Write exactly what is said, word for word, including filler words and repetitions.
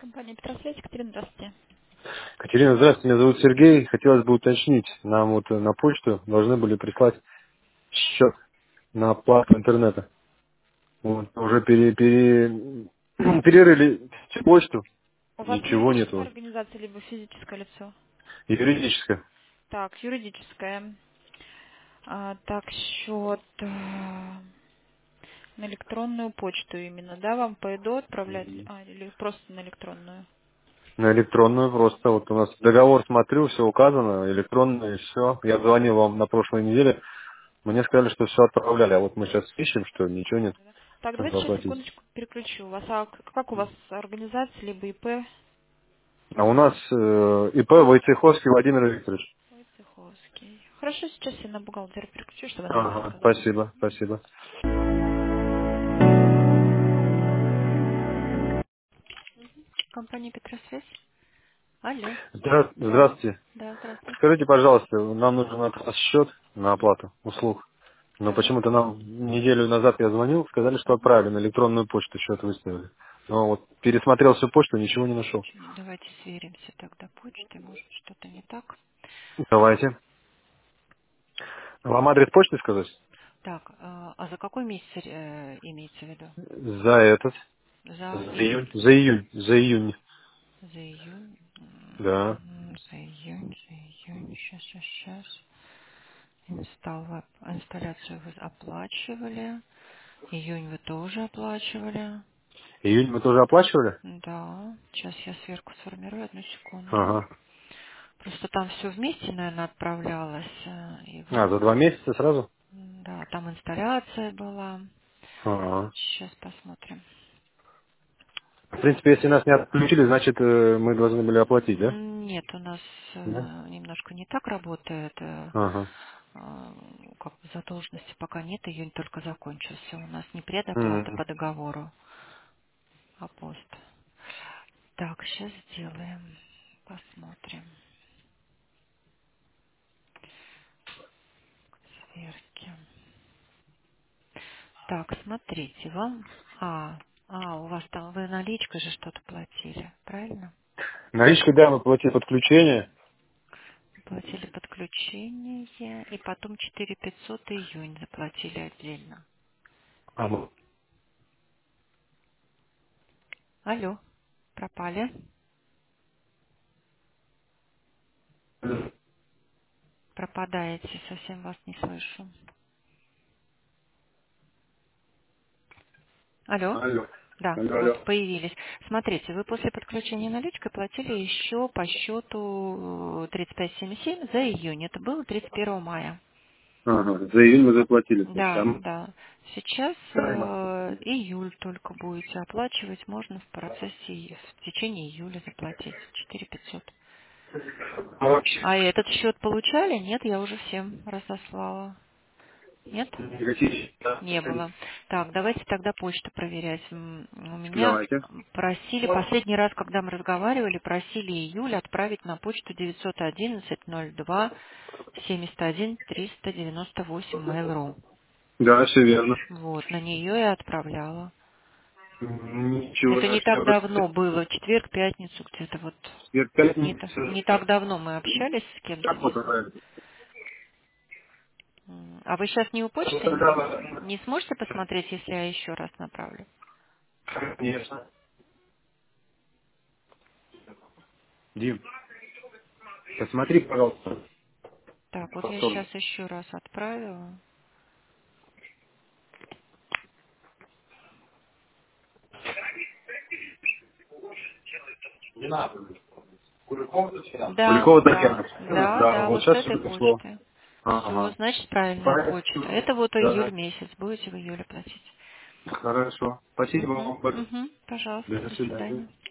Компания «Петросвязь». Екатерина, здравствуйте. Катерина, здравствуйте, меня зовут Сергей. Хотелось бы уточнить, нам вот э, на почту должны были прислать счет на оплату интернета. Вот, уже пере, пере- перерыли всю почту, У вас ничего юридическая нету. организация либо физическое лицо? Юридическое. Так, юридическое. А, так, счет э, на электронную почту именно, да, вам по ЭДО отправлять? А, или просто на электронную? На электронную просто. Вот у нас договор смотрю, все указано, электронное, все. Я звонил вам на прошлой неделе, мне сказали, что все отправляли, а вот мы сейчас ищем, что ничего нет, Так, давайте чтобы сейчас оплатить. секундочку переключу вас. А к- как у вас организация, либо ИП? А у нас э, ИП Войцеховский Владимир Викторович. Войцеховский. Хорошо, сейчас я на бухгалтера переключу, чтобы она вам Ага, рассказала. спасибо, спасибо. Компания «Петросвязь». Алло. Здра- Да. Здравствуйте. Да, здравствуйте. Скажите, пожалуйста, нам нужен от вас счет на оплату услуг. Но Так. почему-то нам неделю назад я звонил, сказали, что Ага. отправили на электронную почту, счет выставили. Но вот пересмотрел всю почту, ничего не нашел. Давайте сверимся тогда почтой, может что-то не так. Давайте. Вам адрес почты сказать? Так, а а за какой месяц э, имеется в виду? За этот. За За июнь. июль. За июнь. За июнь. За июнь. Да. М, За июнь, за июнь. Сейчас, сейчас, сейчас. Инсталл, вы- инсталляцию вы оплачивали. Июнь вы тоже оплачивали. Июнь мы тоже оплачивали? Да. Сейчас я сверху сформирую, одну секунду. Ага. Просто там все вместе, наверное, отправлялось. э, И А, вы... за два месяца сразу? м, Да, там инсталляция была. Ага. Сейчас посмотрим. В принципе, если нас не отключили, значит, э, мы должны были оплатить, да? М, Нет, у нас Да. э, немножко не так работает. э, Ага. э, Как бы задолженности пока нет, июнь только закончился. У нас не предоплата М. по договору, а пост. Так, сейчас сделаем. Посмотрим. Сверки. Так, смотрите, вам... А, а, у вас там вы наличкой же что-то платили, правильно? Наличкой, да, мы платили подключение. Платили подключение, и потом четыре пятьсот июнь заплатили отдельно. А, ну, Алло, пропали? Пропадаете, совсем вас не слышу. Алло? алло. Да, Алло, вот, алло. появились. Смотрите, вы после подключения наличкой платили еще по счету тридцать пять семьдесят семь за июнь. Это было тридцать первого мая. Ага, за июнь мы заплатили, значит, а Да, мы- да. Сейчас э, июль только будете оплачивать. Можно в процессе, и- в течение июля заплатить. четыре пятьсот. а вообще А этот счет получали? Нет, я уже всем разослала. Нет? никаких, да. Не было. Так, давайте тогда почту проверять. М, У меня Давайте. просили, последний раз, когда мы разговаривали, просили июль отправить на почту девятьсот одиннадцать ноль два семьдесят один триста девяносто восемь mail.ru. Да, все верно. Вот, на нее я отправляла. Ничего Это не не так нашел. давно было, четверг, пятницу где-то вот. Четверг, Не, та- пятница. не так давно мы общались с кем-то, Так не вот, знаю. правильно. М, А вы сейчас не у Вот почты? тогда, Не сможете посмотреть, если я еще раз направлю? конечно. Дим, посмотри, пожалуйста. Так, вот я Повторно. сейчас еще раз отправила. Не надо. Куликова Татьяна. Да, Куликова да, Татьяна. Всё, да, да, да, вот вот с сейчас этой все пришло. почты. Все, Ага. значит, правильная почта. Спасибо. Это вот июль Да. месяц. Будете в июле платить. Хорошо. Спасибо Угу, вам большое. угу, пожалуйста, До до свидания. свидания.